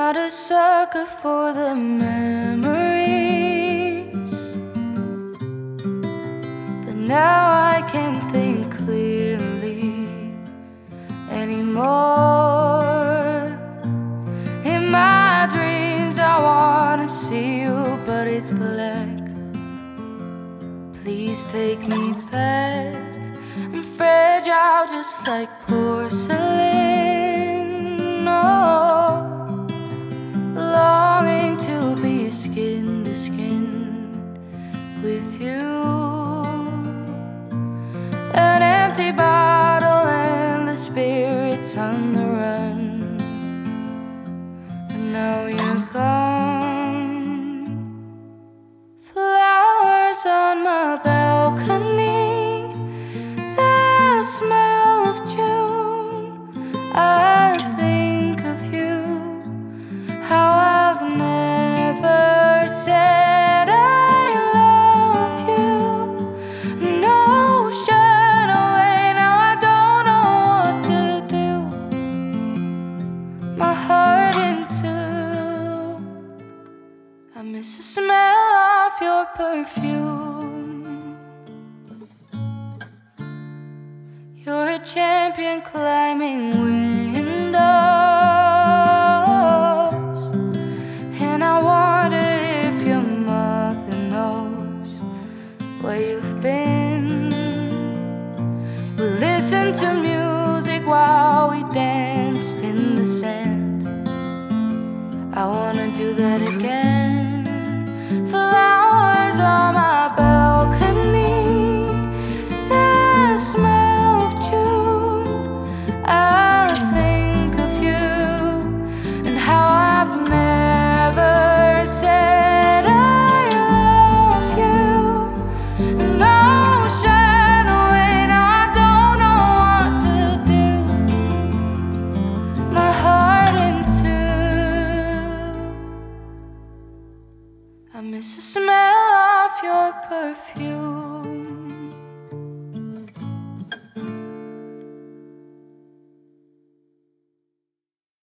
not a sucker for the memories, but now I can't think clearly anymore. In my dreams I wanna see you, but it's black. Please take me back. I'm fragile just like porcelain. Oh, longing to be skin to skin with you. An empty bottle and the spirits on the run, and now you're gone. Flowers on my balcony, the smell of June. I think of you, how I've never said I love you. An ocean away, now I don't know what to do. My heart in two. I miss the smell of your perfume. You're a champion climbing windows, and I wonder if your mother knows where you've been. We listened to music while we danced in the sand. I wanna do that again. Flowers on my balcony, the smell of June. I think of you and how I've never said I love you. An ocean away, now I don't know what to do. My heart in two. I miss the smell of your perfume.